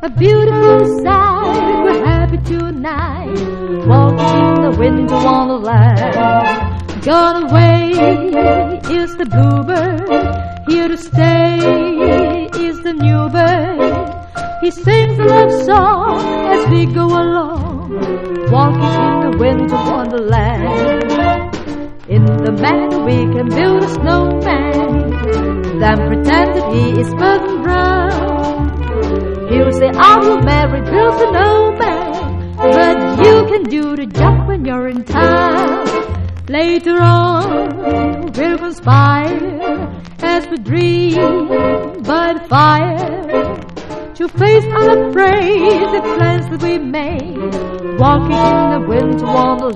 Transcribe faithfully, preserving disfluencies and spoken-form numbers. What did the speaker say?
A beautiful sight, we're happy tonight, walking in the winter wonderland. Gone away is the bluebird, here to stay is the new bird. He sings a love song as we go along, walking in the winter wonderland. In the meadow we can build a snowman, then pretend that he is Burton Brown. He'll say, I will marry Bill Snowman, but you can do the job when you're in town. Later on, we'll conspire as we dream by the fire to face unafraid the plans that we made, walking in the winter wonderland.